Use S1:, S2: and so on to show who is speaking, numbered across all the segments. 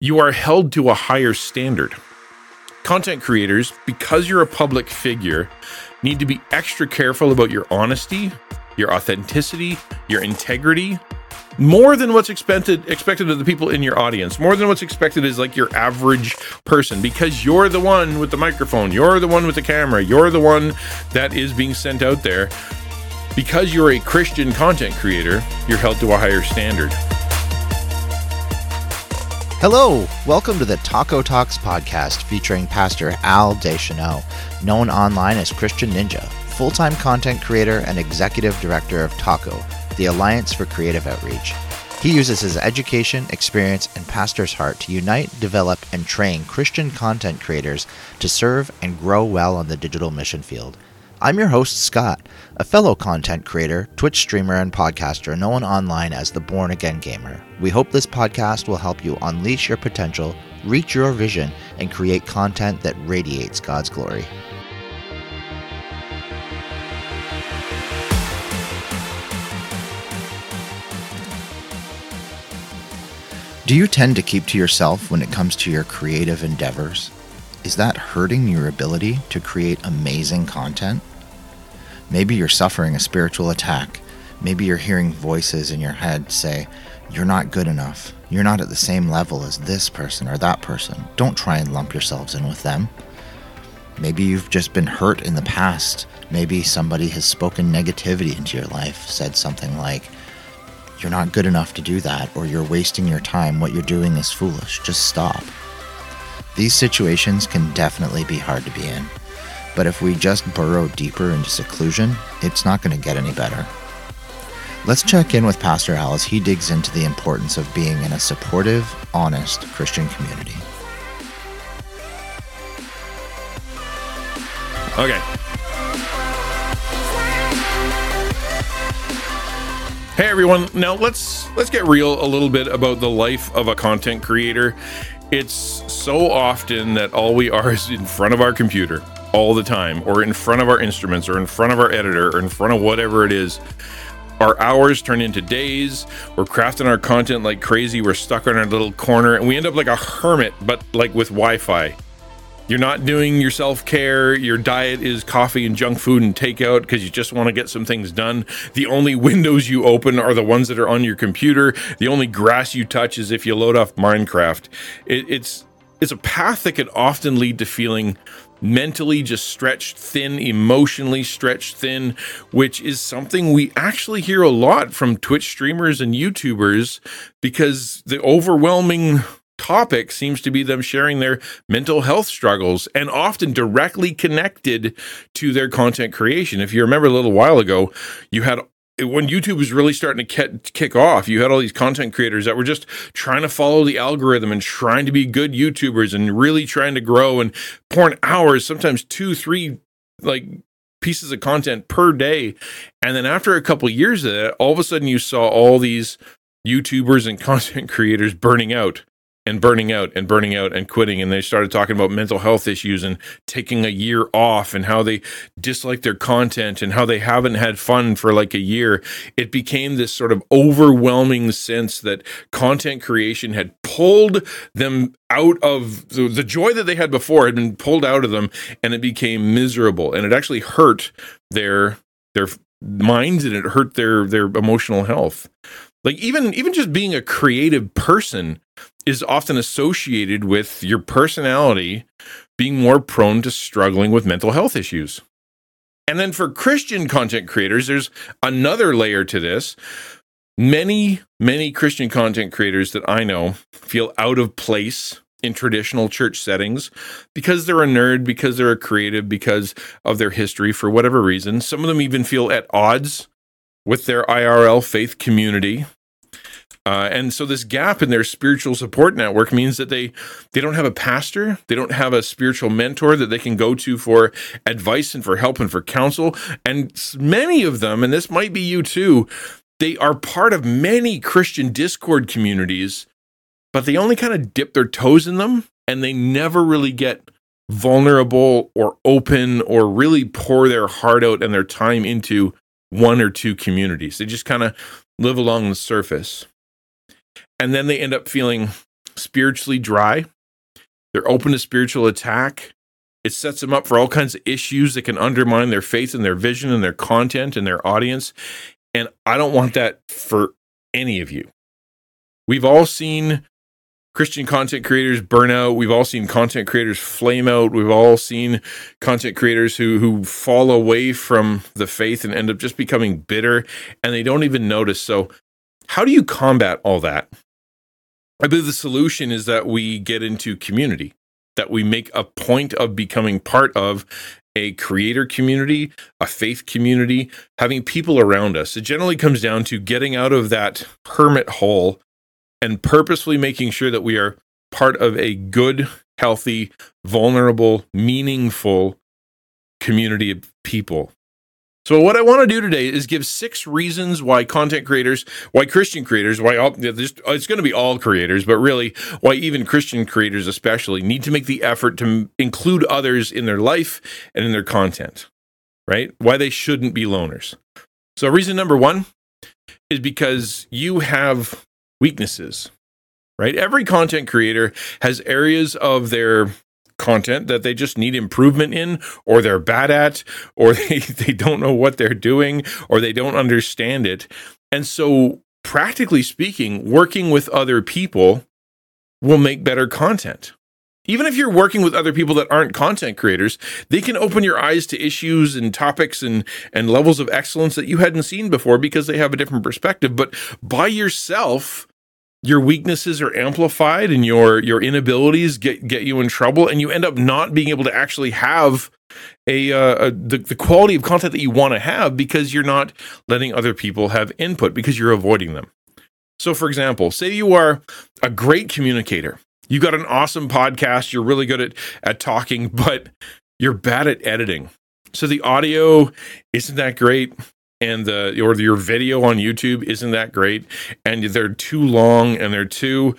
S1: You are held to a higher standard. Content creators, because you're a public figure, need to be extra careful about your honesty, your authenticity, your integrity, more than what's expected of the people in your audience, more than what's expected is like your average person, because you're the one with the microphone, you're the one with the camera, you're the one that is being sent out there. Because you're a Christian content creator, you're held to a higher standard.
S2: Hello, welcome to the Taco Talks podcast featuring Pastor Al Deschanel, known online as Christian Ninja, full-time content creator and executive director of Taco, the Alliance for Creative Outreach. He uses his education, experience, and pastor's heart to unite, develop, and train Christian content creators to serve and grow well on the digital mission field. I'm your host, Scott, a fellow content creator, Twitch streamer, and podcaster known online as the Born Again Gamer. We hope this podcast will help you unleash your potential, reach your vision, and create content that radiates God's glory. Do you tend to keep to yourself when it comes to your creative endeavors? Is that hurting your ability to create amazing content? Maybe you're suffering a spiritual attack. Maybe you're hearing voices in your head say, "You're not good enough. You're not at the same level as this person or that person. Don't try and lump yourselves in with them." Maybe you've just been hurt in the past. Maybe somebody has spoken negativity into your life, said something like, "You're not good enough to do that," or "You're wasting your time. What you're doing is foolish. Just stop." These situations can definitely be hard to be in. But if we just burrow deeper into seclusion, it's not going to get any better. Let's check in with Pastor Al as he digs into the importance of being in a supportive, honest Christian community.
S1: Okay. Hey everyone, now let's get real a little bit about the life of a content creator. It's so often that all we are is in front of our computer all the time, or in front of our instruments, or in front of our editor, or in front of whatever it is. Our hours turn into days. We're crafting our content like crazy. We're stuck in our little corner, and we end up like a hermit, but like with Wi-Fi. You're not doing your self-care. Your diet is coffee and junk food and takeout because you just want to get some things done. The only windows you open are the ones that are on your computer. The only grass you touch is if you load off Minecraft. It's a path that can often lead to feeling mentally just stretched thin, emotionally stretched thin, which is something we actually hear a lot from Twitch streamers and YouTubers, because the overwhelming topic seems to be them sharing their mental health struggles, and often directly connected to their content creation. If you remember a little while ago, when YouTube was really starting to kick off, you had all these content creators that were just trying to follow the algorithm and trying to be good YouTubers and really trying to grow and pouring hours, sometimes 2-3 pieces of content per day. And then after a couple of years of that, all of a sudden you saw all these YouTubers and content creators burning out and quitting. And they started talking about mental health issues and taking a year off and how they dislike their content and how they haven't had fun for like a year. It became this sort of overwhelming sense that content creation had pulled them out of the joy that they had before had been pulled out of them, and it became miserable. And it actually hurt their minds, and it hurt their emotional health. Like even just being a creative person is often associated with your personality being more prone to struggling with mental health issues. And then for Christian content creators, there's another layer to this. Many Christian content creators that I know feel out of place in traditional church settings because they're a nerd, because they're a creative, because of their history, for whatever reason. Some of them even feel at odds with their IRL faith community. And so this gap in their spiritual support network means that they don't have a pastor, they don't have a spiritual mentor that they can go to for advice and for help and for counsel. And many of them, and this might be you too, they are part of many Christian Discord communities, but they only kind of dip their toes in them, and they never really get vulnerable or open or really pour their heart out and their time into one or two communities. They just kind of live along the surface. And then they end up feeling spiritually dry. They're open to spiritual attack. It sets them up for all kinds of issues that can undermine their faith and their vision and their content and their audience. And I don't want that for any of you. We've all seen Christian content creators burn out. We've all seen content creators flame out. We've all seen content creators who fall away from the faith and end up just becoming bitter, and they don't even notice. So how do you combat all that? I believe the solution is that we get into community, that we make a point of becoming part of a creator community, a faith community, having people around us. It generally comes down to getting out of that hermit hole and purposefully making sure that we are part of a good, healthy, vulnerable, meaningful community of people. So what I want to do today is give 6 reasons why content creators, why Christian creators, it's going to be all creators, but really why even Christian creators especially need to make the effort to include others in their life and in their content, right? Why they shouldn't be loners. So reason number 1 is because you have weaknesses, right? Every content creator has areas of their content that they just need improvement in, or they're bad at, or they don't know what they're doing, or they don't understand it. And so, practically speaking, working with other people will make better content. Even if you're working with other people that aren't content creators, they can open your eyes to issues and topics and levels of excellence that you hadn't seen before because they have a different perspective. But by yourself, your weaknesses are amplified and your inabilities get you in trouble, and you end up not being able to actually have the quality of content that you want to have because you're not letting other people have input, because you're avoiding them. So for example, say you are a great communicator. You got an awesome podcast, you're really good at talking, but you're bad at editing. So the audio isn't that great, and your video on YouTube isn't that great, and they're too long, and they're too,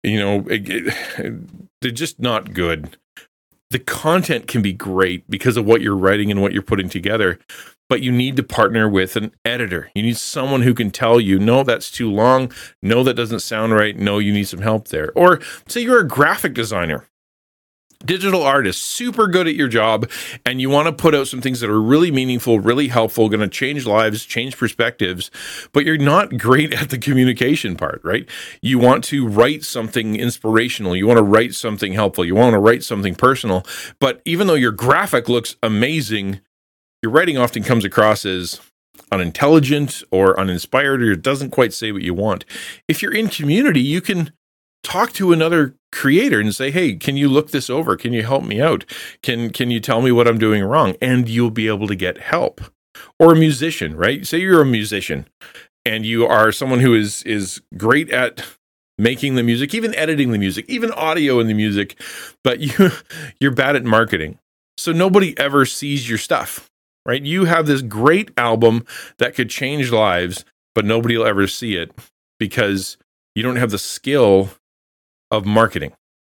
S1: they're just not good. The content can be great because of what you're writing and what you're putting together, but you need to partner with an editor. You need someone who can tell you, no, that's too long. No, that doesn't sound right. No, you need some help there. Or say you're a graphic designer, digital artist, super good at your job, and you want to put out some things that are really meaningful, really helpful, going to change lives, change perspectives, but you're not great at the communication part, right? You want to write something inspirational. You want to write something helpful. You want to write something personal. But even though your graphic looks amazing, your writing often comes across as unintelligent or uninspired, or it doesn't quite say what you want. If you're in community, you can talk to another creator and say, hey, can you look this over? Can you help me out? Can you tell me what I'm doing wrong? And you'll be able to get help. Or a musician, right? Say you're a musician and you are someone who is great at making the music, even editing the music, even audio in the music, but you're bad at marketing. So nobody ever sees your stuff, right? You have this great album that could change lives, but nobody will ever see it because you don't have the skill of marketing.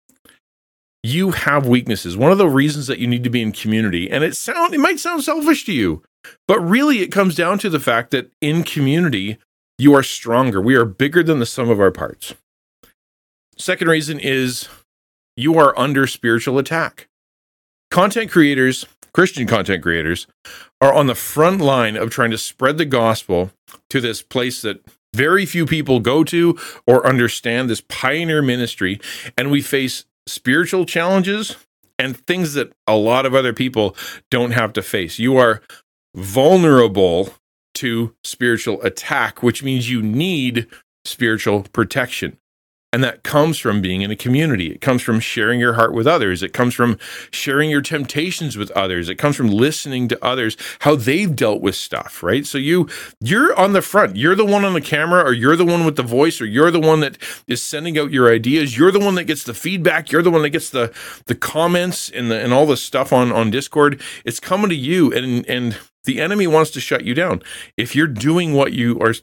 S1: You have weaknesses. One of the reasons that you need to be in community, and it might sound selfish to you, but really it comes down to the fact that in community, you are stronger. We are bigger than the sum of our parts. Second reason is you are under spiritual attack. Content creators, Christian content creators, are on the front line of trying to spread the gospel to this place that very few people go to or understand, this pioneer ministry, and we face spiritual challenges and things that a lot of other people don't have to face. You are vulnerable to spiritual attack, which means you need spiritual protection. And that comes from being in a community. It comes from sharing your heart with others. It comes from sharing your temptations with others. It comes from listening to others, how they've dealt with stuff, right? So you're on the front. You're the one on the camera, or you're the one with the voice, or you're the one that is sending out your ideas. You're the one that gets the feedback. You're the one that gets the comments and all the stuff on Discord. It's coming to you, and the enemy wants to shut you down. If you're doing what you are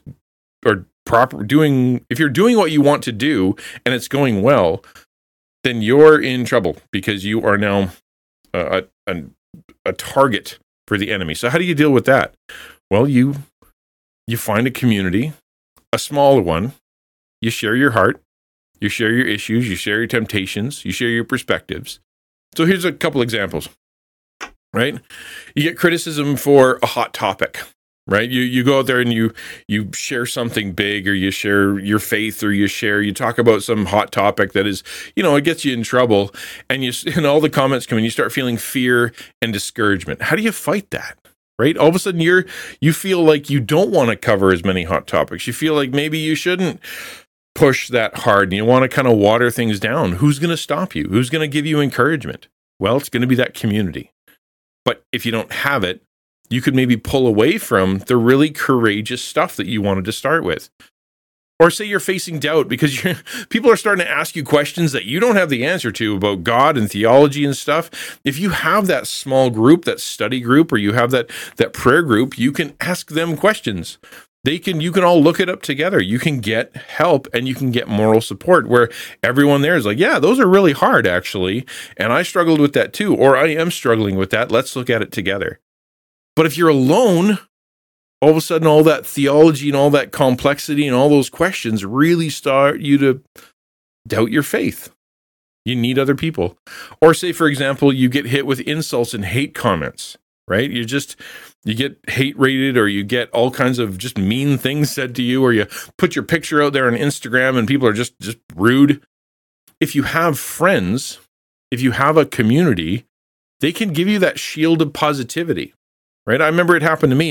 S1: if you're doing what you want to do and it's going well, then you're in trouble because you are now a target for the enemy. So how do you deal with that? Well, you find a community, a smaller one, you share your heart, You share your issues, you share your temptations, you share your perspectives. So here's a couple examples, right? You get criticism for a hot topic, right? You go out there and you share something big, or you share your faith, or you talk about some hot topic that is, it gets you in trouble, and all the comments come in, you start feeling fear and discouragement. How do you fight that? Right? All of a sudden you feel like you don't want to cover as many hot topics. You feel like maybe you shouldn't push that hard, and you want to kind of water things down. Who's going to stop you? Who's going to give you encouragement? Well, it's going to be that community. But if you don't have it, you could maybe pull away from the really courageous stuff that you wanted to start with. Or say you're facing doubt because people are starting to ask you questions that you don't have the answer to about God and theology and stuff. If you have that small group, that study group, or you have that prayer group, you can ask them questions. You can all look it up together. You can get help, and you can get moral support, where everyone there is like, yeah, those are really hard, actually. And I struggled with that too, or I am struggling with that. Let's look at it together. But if you're alone, all of a sudden, all that theology and all that complexity and all those questions really start you to doubt your faith. You need other people. Or say, for example, you get hit with insults and hate comments, right? You get hate rated, or you get all kinds of just mean things said to you, or you put your picture out there on Instagram and people are just rude. If you have friends, if you have a community, they can give you that shield of positivity, right? I remember it happened to me.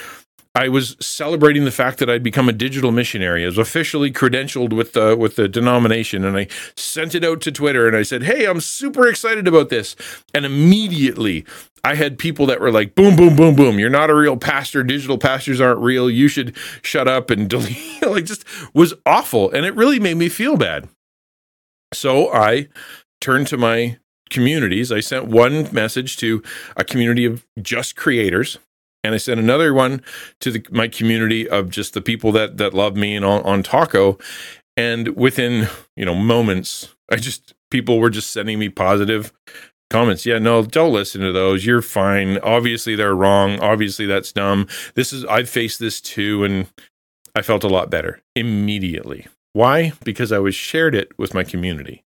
S1: I was celebrating the fact that I'd become a digital missionary. I was officially credentialed with the denomination, and I sent it out to Twitter, and I said, hey, I'm super excited about this. And immediately I had people that were like, boom, boom, boom, boom. You're not a real pastor. Digital pastors aren't real. You should shut up and delete. Like, just was awful. And it really made me feel bad. So I turned to my communities. I sent one message to a community of just creators. And I sent another one to my community of just the people that love me and on Taco. And within, moments, people were just sending me positive comments. Yeah, no, don't listen to those. You're fine. Obviously they're wrong. Obviously that's dumb. I've faced this too. And I felt a lot better immediately. Why? Because I shared it with my community.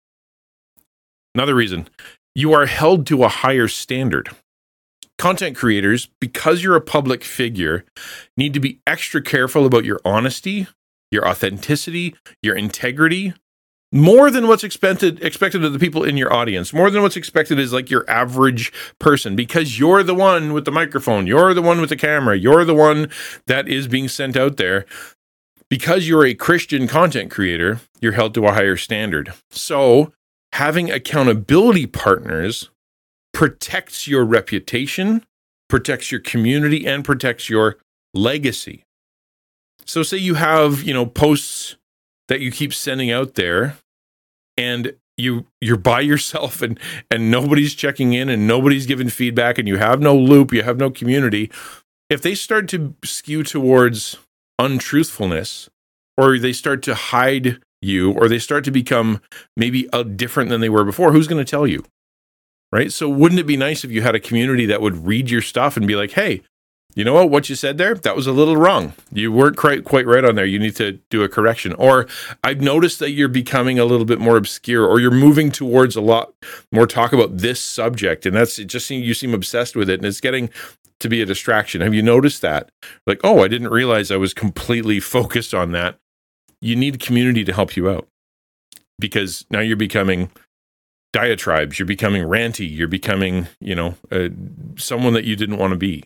S1: Another reason, you are held to a higher standard. Content creators, because you're a public figure, need to be extra careful about your honesty, your authenticity, your integrity, more than what's expected of the people in your audience, more than what's expected is like your average person, because you're the one with the microphone, you're the one with the camera, you're the one that is being sent out there. Because you're a Christian content creator, you're held to a higher standard. So having accountability partners protects your reputation, protects your community, and protects your legacy. So say you have, posts that you keep sending out there, and you're by yourself, and nobody's checking in, and nobody's giving feedback, and you have no loop, you have no community. If they start to skew towards untruthfulness, or they start to hide you, or they start to become maybe different than they were before, who's going to tell you? Right? So wouldn't it be nice if you had a community that would read your stuff and be like, hey, you know what you said there? That was a little wrong. You weren't quite right on there. You need to do a correction. Or I've noticed that you're becoming a little bit more obscure, or you're moving towards a lot more talk about this subject. And you seem obsessed with it, and it's getting to be a distraction. Have you noticed that? Like, oh, I didn't realize I was completely focused on that. You need a community to help you out, because now you're becoming diatribes, you're becoming ranty, you're becoming, someone that you didn't want to be,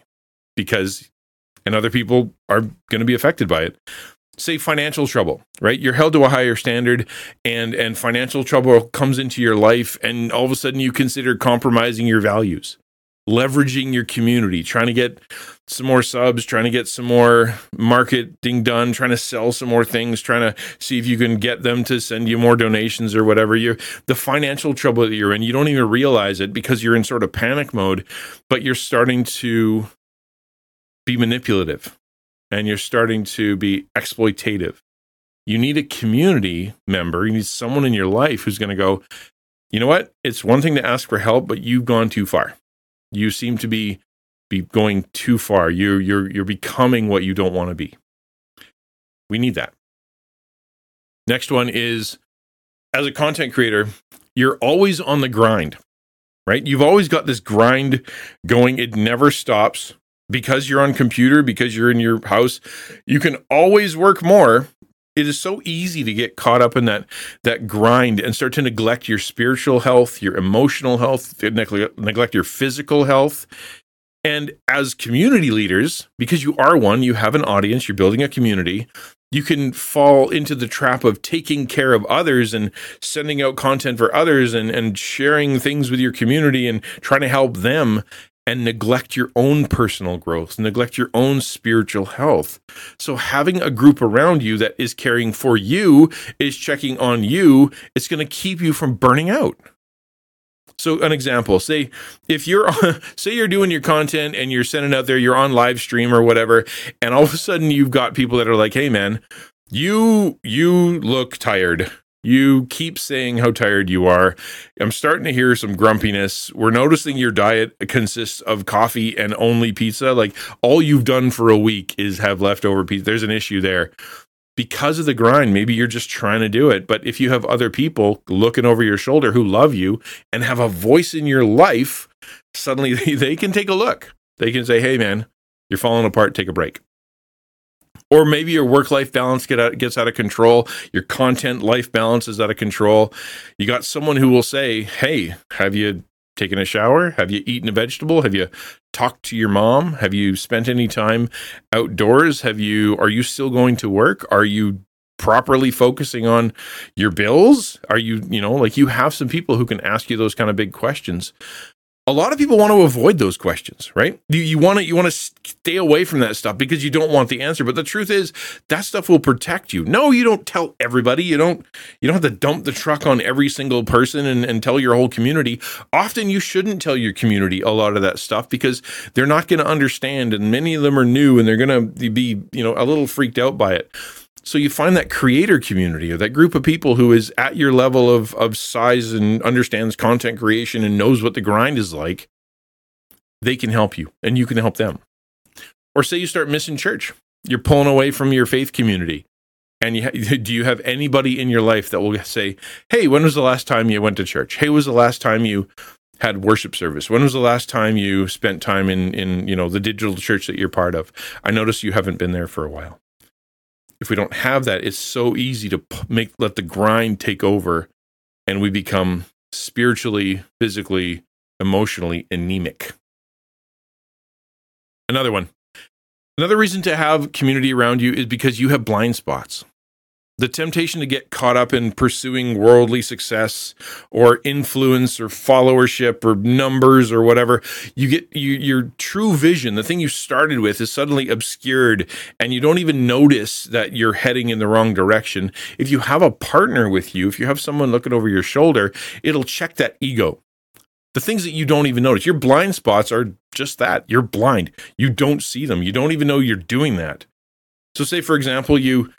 S1: and other people are going to be affected by it. Say financial trouble, right? You're held to a higher standard, and financial trouble comes into your life, and all of a sudden you consider compromising your values, leveraging your community, trying to get some more subs, trying to get some more marketing done, trying to sell some more things, trying to see if you can get them to send you more donations or whatever. The financial trouble that you're in, you don't even realize it because you're in sort of panic mode, but you're starting to be manipulative, and you're starting to be exploitative. You need a community member. You need someone in your life who's going to go, you know what? It's one thing to ask for help, but you've gone too far. You seem to be going too far. You're becoming what you don't want to be. We need that. Next one is as a content creator, you're always on the grind, right? You've always got this grind going. It never stops because you're on computer, because you're in your house. You can always work more. It is so easy to get caught up in that grind and start to neglect your spiritual health, your emotional health, neglect your physical health. And as community leaders, because you are one, you have an audience, you're building a community, you can fall into the trap of taking care of others and sending out content for others and sharing things with your community and trying to help them, and neglect your own personal growth, neglect your own spiritual health. So having a group around you that is caring for you, is checking on you, it's going to keep you from burning out. So an example, say you're doing your content and you're sending out there, you're on live stream or whatever, and all of a sudden you've got people that are like, hey man, you look tired. You keep saying how tired you are. I'm starting to hear some grumpiness. We're noticing your diet consists of coffee and only pizza. Like all you've done for a week is have leftover pizza. There's an issue there. Because of the grind, maybe you're just trying to do it. But if you have other people looking over your shoulder who love you and have a voice in your life, suddenly they can take a look. They can say, hey man, you're falling apart, take a break. Or maybe your work-life balance gets out of control. Your content life balance is out of control. You got someone who will say, hey, have you taken a shower? Have you eaten a vegetable? Have you talked to your mom? Have you spent any time outdoors? Are you still going to work? Are you properly focusing on your bills? Are you, you have some people who can ask you those kind of big questions. A lot of people want to avoid those questions, right? You want to stay away from that stuff because you don't want the answer. But the truth is, that stuff will protect you. No, you don't tell everybody. You don't have to dump the truck on every single person and tell your whole community. Often you shouldn't tell your community a lot of that stuff because they're not going to understand, and many of them are new and they're going to be, a little freaked out by it. So you find that creator community, or that group of people who is at your level of size and understands content creation and knows what the grind is like. They can help you and you can help them. Or say you start missing church. You're pulling away from your faith community. And do you have anybody in your life that will say, hey, when was the last time you went to church? Hey, when was the last time you had worship service? When was the last time you spent time in the digital church that you're part of? I notice you haven't been there for a while. If we don't have that, it's so easy to let the grind take over, and we become spiritually, physically, emotionally anemic. Another reason to have community around you is because you have blind spots. The temptation to get caught up in pursuing worldly success or influence or followership or numbers or whatever, your true vision, the thing you started with, is suddenly obscured, and you don't even notice that you're heading in the wrong direction. If you have a partner with you, if you have someone looking over your shoulder, it'll check that ego. The things that you don't even notice. Your blind spots are just that. You're blind. You don't see them. You don't even know you're doing that. So say, for example, you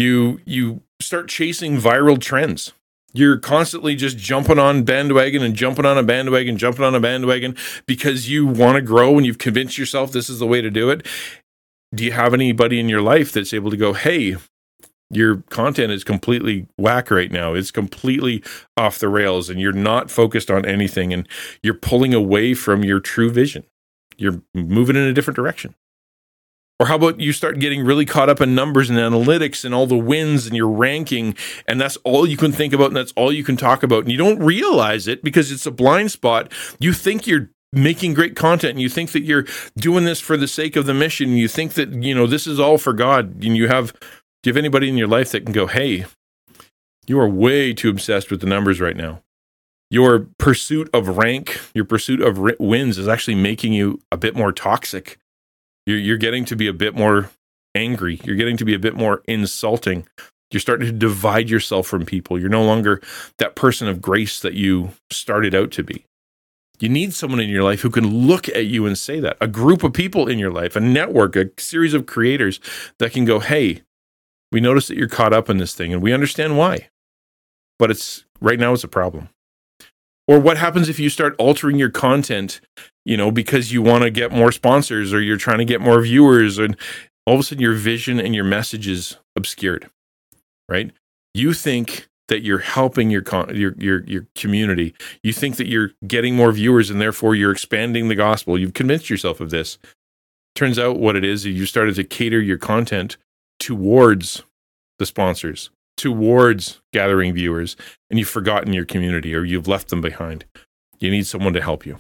S1: start chasing viral trends. You're constantly just jumping on bandwagon and jumping on a bandwagon because you want to grow and you've convinced yourself this is the way to do it. Do you have anybody in your life that's able to go, hey, your content is completely whack right now. It's completely off the rails and you're not focused on anything and you're pulling away from your true vision. You're moving in a different direction. Or how about you start getting really caught up in numbers and analytics and all the wins and your ranking, and that's all you can think about and that's all you can talk about. And you don't realize it because it's a blind spot. You think you're making great content and you think that you're doing this for the sake of the mission. You think that, this is all for God. And do you have anybody in your life that can go, hey, you are way too obsessed with the numbers right now. Your pursuit of rank, your pursuit of wins is actually making you a bit more toxic. You're getting to be a bit more angry. You're getting to be a bit more insulting. You're starting to divide yourself from people. You're no longer that person of grace that you started out to be. You need someone in your life who can look at you and say that. A group of people in your life, a network, a series of creators that can go, hey, we notice that you're caught up in this thing and we understand why. But right now it's a problem. Or what happens if you start altering your content, because you want to get more sponsors or you're trying to get more viewers, and all of a sudden your vision and your message is obscured, right? You think that you're helping your community. You think that you're getting more viewers and therefore you're expanding the gospel. You've convinced yourself of this. Turns out what it is, you started to cater your content towards the sponsors, towards gathering viewers, and you've forgotten your community or you've left them behind. You need someone to help you.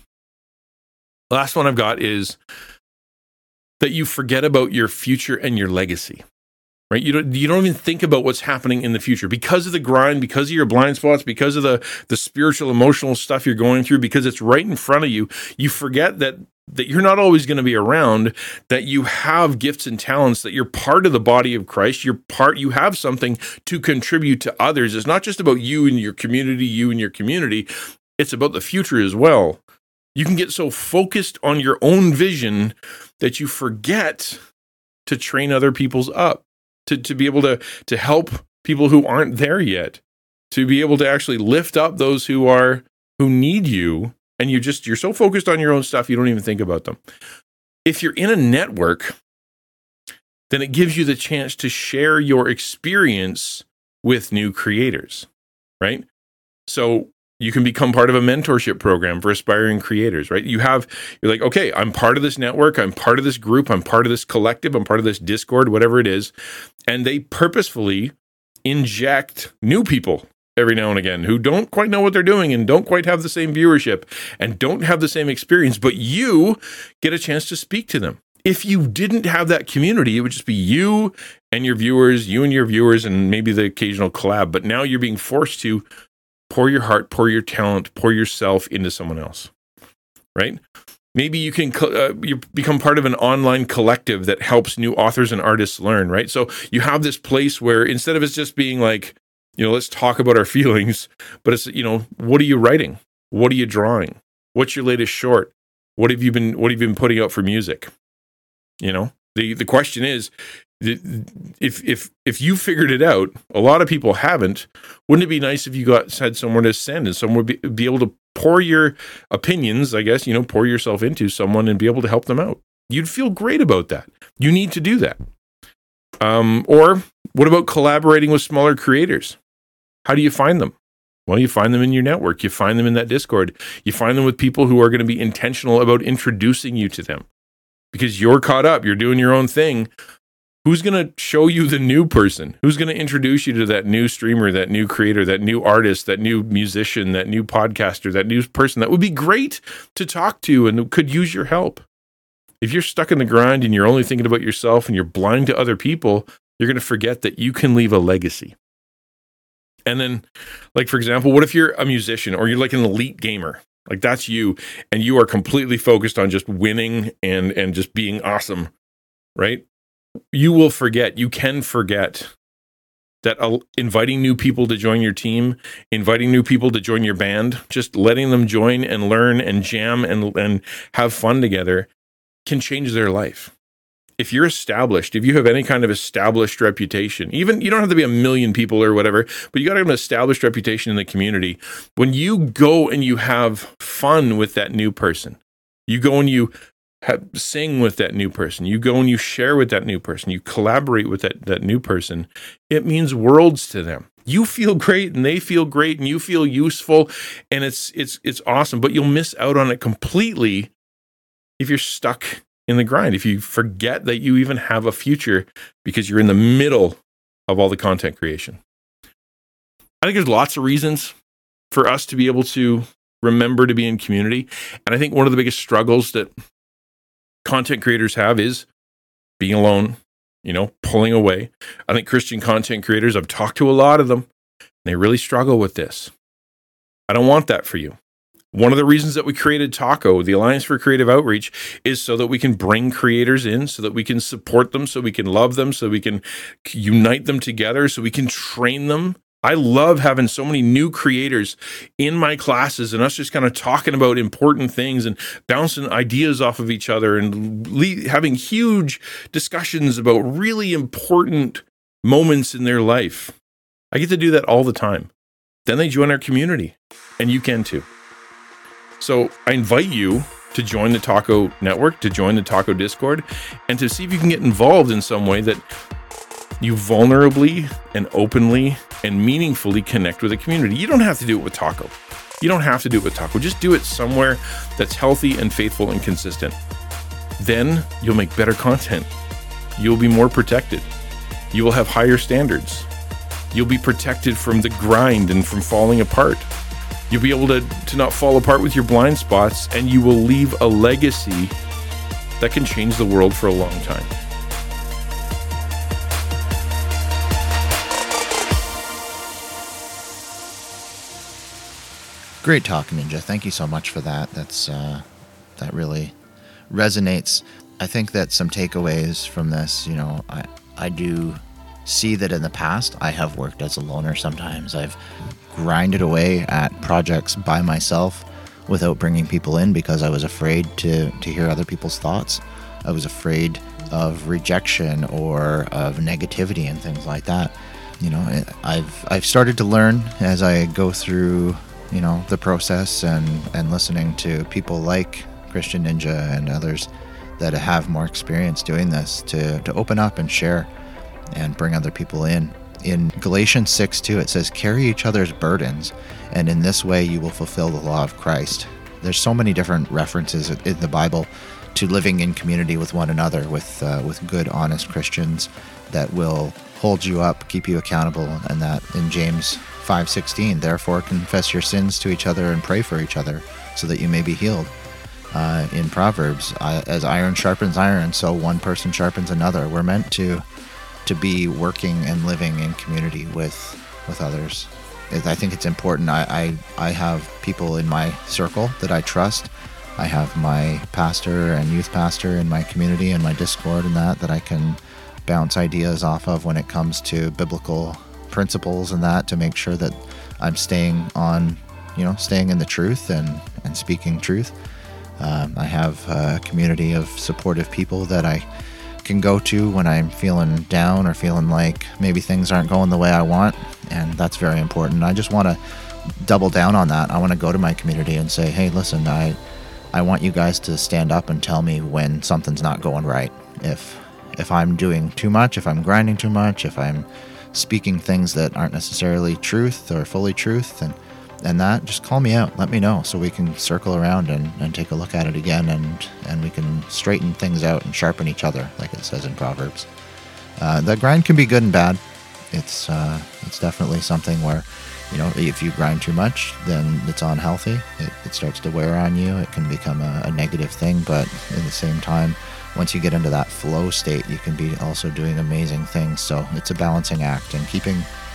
S1: The last one I've got is that you forget about your future and your legacy. Right? You don't even think about what's happening in the future because of the grind, because of your blind spots, because of the spiritual, emotional stuff you're going through, because it's right in front of you. You forget that you're not always going to be around, that you have gifts and talents, that you're part of the body of Christ. You have something to contribute to others. It's not just about you and your community. It's about the future as well. You can get so focused on your own vision that you forget to train other people's up. To be able to help people who aren't there yet, to be able to actually lift up those who need you, and you're so focused on your own stuff you don't even think about them. If you're in a network, then it gives you the chance to share your experience with new creators, right? So you can become part of a mentorship program for aspiring creators, right? You're like, okay, I'm part of this network, I'm part of this group, I'm part of this collective, I'm part of this Discord, whatever it is. And they purposefully inject new people every now and again who don't quite know what they're doing and don't quite have the same viewership and don't have the same experience, but you get a chance to speak to them. If you didn't have that community, it would just be you and your viewers, and maybe the occasional collab. But now you're being forced to pour your heart, pour your talent, pour yourself into someone else, right? Maybe you can you become part of an online collective that helps new authors and artists learn, right? So you have this place where instead of it's just being like, let's talk about our feelings, but it's, what are you writing? What are you drawing? What's your latest short? What have you been putting out for music? The question is, if you figured it out, a lot of people haven't. Wouldn't it be nice if you had somewhere to send and someone would be able to pour your opinions, I guess, pour yourself into someone and be able to help them out? You'd feel great about that. You need to do that. Or what about collaborating with smaller creators? How do you find them? Well, you find them in your network. You find them in that Discord. You find them with people who are going to be intentional about introducing you to them because you're caught up. You're doing your own thing. Who's going to show you the new person? Who's going to introduce you to that new streamer, that new creator, that new artist, that new musician, that new podcaster, that new person that would be great to talk to and could use your help? If you're stuck in the grind and you're only thinking about yourself and you're blind to other people, you're going to forget that you can leave a legacy. And then, like, for example, what if you're a musician or you're like an elite gamer? Like that's you, and you are completely focused on just winning and just being awesome, right? You can forget that inviting new people to join your team, inviting new people to join your band, just letting them join and learn and jam and have fun together can change their life. If you're established, if you have any kind of established reputation, even you don't have to be 1 million people or whatever, but you got to have an established reputation in the community. When you go and you have fun with that new person, you go and you sing with that new person, you go and you share with that new person, you collaborate with that new person, it means worlds to them. You feel great and they feel great and you feel useful and it's awesome, but you'll miss out on it completely if you're stuck in the grind, if you forget that you even have a future because you're in the middle of all the content creation. I think there's lots of reasons for us to be able to remember to be in community. And I think one of the biggest struggles that content creators have is being alone, pulling away. I think Christian content creators, I've talked to a lot of them, they really struggle with this. I don't want that for you. One of the reasons that we created TACO, the Alliance for Creative Outreach, is so that we can bring creators in, so that we can support them, so we can love them, so we can unite them together, so we can train them. I love having so many new creators in my classes and us just kind of talking about important things and bouncing ideas off of each other and having huge discussions about really important moments in their life. I get to do that all the time. Then they join our community, and you can too. So I invite you to join the TACO network, to join the TACO Discord, and to see if you can get involved in some way that You vulnerably and openly and meaningfully connect with a community. You don't have to do it with Taco. Just do it somewhere that's healthy and faithful and consistent. Then you'll make better content. You'll be more protected. You will have higher standards. You'll be protected from the grind and from falling apart. You'll be able to not fall apart with your blind spots, and you will leave a legacy that can change the world for a long time.
S2: Great talk, Ninja. Thank you so much for that. That really resonates. I think that some takeaways from this, I do see that in the past I have worked as a loner sometimes. I've grinded away at projects by myself without bringing people in because I was afraid to hear other people's thoughts. I was afraid of rejection or of negativity and things like that. I've started to learn as I go through the process and listening to people like Christian Ninja and others that have more experience doing this to open up and share and bring other people in. In Galatians 6:2, it says, "Carry each other's burdens, and in this way you will fulfill the law of Christ." There's so many different references in the Bible to living in community with one another, with good, honest Christians that will hold you up, keep you accountable, and that in James 5:16, "Therefore confess your sins to each other and pray for each other so that you may be healed." In Proverbs, as iron sharpens iron, so one person sharpens another. We're meant to be working and living in community with others. I think it's important. I have people in my circle that I trust. I have my pastor and youth pastor in my community and my Discord and that I can bounce ideas off of when it comes to biblical principles and that, to make sure that I'm staying in the truth and speaking truth. I have a community of supportive people that I can go to when I'm feeling down or feeling like maybe things aren't going the way I want, and that's very important. I just want to double down on that. I want to go to my community and say, hey, listen, I want you guys to stand up and tell me when something's not going right. If I'm doing too much, if I'm grinding too much, if I'm speaking things that aren't necessarily truth or fully truth, and that, just call me out, let me know, so we can circle around and take a look at it again, and we can straighten things out and sharpen each other, like it says in Proverbs. The grind can be good and bad. It's definitely something where, if you grind too much, then it's unhealthy. It starts to wear on you. It can become a negative thing, but at the same time, once you get into that flow state, you can be also doing amazing things. So it's a balancing act, and keeping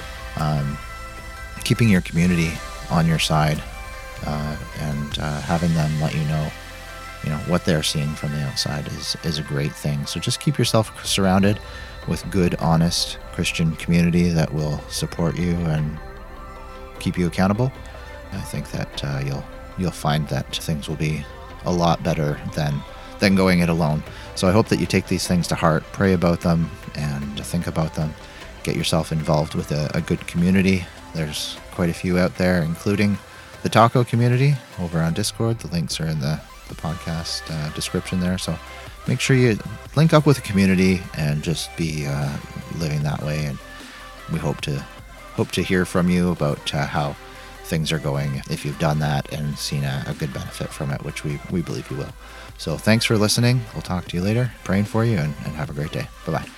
S2: your community on your side, and having them let you know what they're seeing from the outside is a great thing. So just keep yourself surrounded with good, honest Christian community that will support you and keep you accountable. I think that you'll find that things will be a lot better than going it alone. So I hope that you take these things to heart, pray about them, and think about them. Get yourself involved with a good community. There's quite a few out there, including the Taco community over on Discord. The links are in the podcast description there. So make sure you link up with the community and just be living that way. And we hope to hear from you about how things are going, if you've done that and seen a good benefit from it, which we believe you will. So thanks for listening. We'll talk to you later. Praying for you, and have a great day. Bye-bye.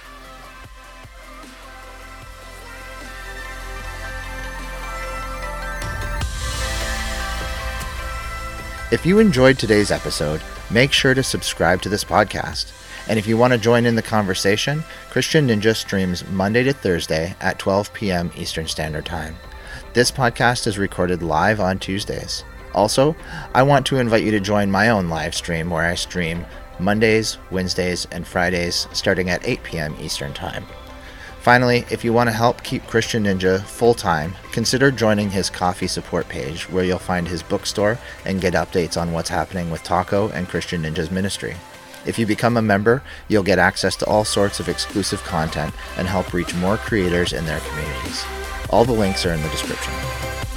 S2: If you enjoyed today's episode, make sure to subscribe to this podcast. And if you want to join in the conversation, Christian Ninja streams Monday to Thursday at 12 p.m. Eastern Standard Time. This podcast is recorded live on Tuesdays. Also, I want to invite you to join my own live stream, where I stream Mondays, Wednesdays, and Fridays starting at 8 p.m. Eastern Time. Finally, if you want to help keep Christian Ninja full-time, consider joining his Ko-fi support page, where you'll find his bookstore and get updates on what's happening with Taco and Christian Ninja's ministry. If you become a member, you'll get access to all sorts of exclusive content and help reach more creators in their communities. All the links are in the description.